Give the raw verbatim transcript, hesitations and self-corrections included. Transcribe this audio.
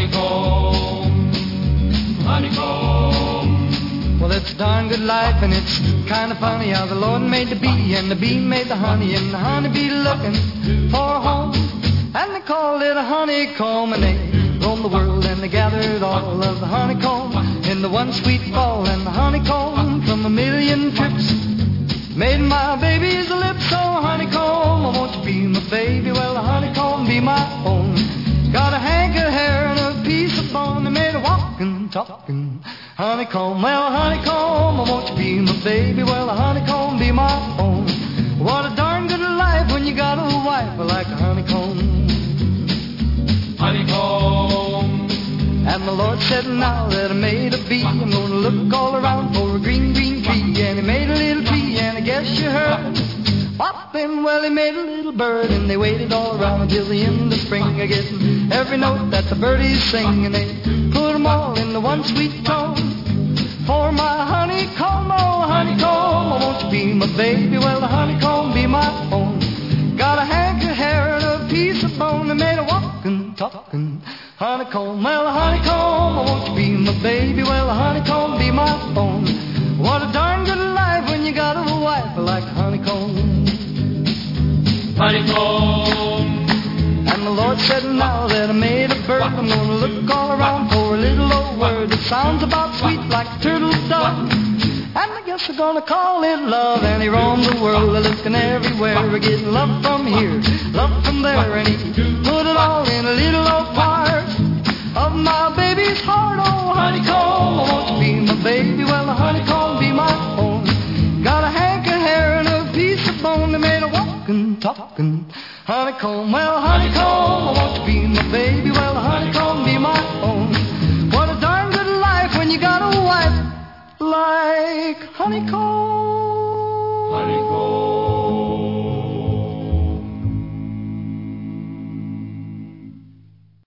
honeycomb, honeycomb. Well, it's a darn good life, and it's kind of funny how the Lord made the bee, and the bee made the honey, and the honeybee looking for a home. And they called it a honeycomb, and they roamed the world, and they gathered all of the honeycomb in the one sweet fall. And the honeycomb from a million trips made my baby's lips so honeycomb. Oh, won't you be my baby? Well, the honeycomb be my own. Got a hank of hair and a piece of bone. They made a walking, talking honeycomb. Well, honeycomb, oh, won't you be my baby? Well, the honeycomb be my own. What a darn good life when you got a wife like a honeycomb. Honeycomb. And the Lord said, now that I made a bee, I'm gonna look all around for a green, green tree. And he made a little tree, and I guess you heard poppin'. Well, he made a little bird, and they waited all around until the end of spring, getting every note that the birdies sing, and they put 'em all in the one sweet tone. For my honeycomb, oh honeycomb, oh, won't you be my baby? Well, the honeycomb be my own. Got a hank of hair and a piece of bone. They made a walking, talking honeycomb. Well, the honeycomb, oh, won't you be my baby? Well, the honeycomb be my own. What a darn good life when you got a wife like a honeycomb. Honeycomb. And the Lord said, now that I made a bird, I'm gonna look all around for a little old word that sounds about sweet like a turtle dove. And I guess we're gonna call it love. And he roamed the world, looking everywhere, getting love from here, love from there. And he put it all in a little old part of my baby's heart. Oh, honeycomb, oh, won't you be my baby? Well, the honeycomb be my own. Got a hank of hair and a piece of bone. They made a walking, talking honeycomb. Well, honeycomb, oh, won't you be my baby? Well, the honeycomb be my own. What a darn good life when you got a wife like honeycomb. Honeycomb.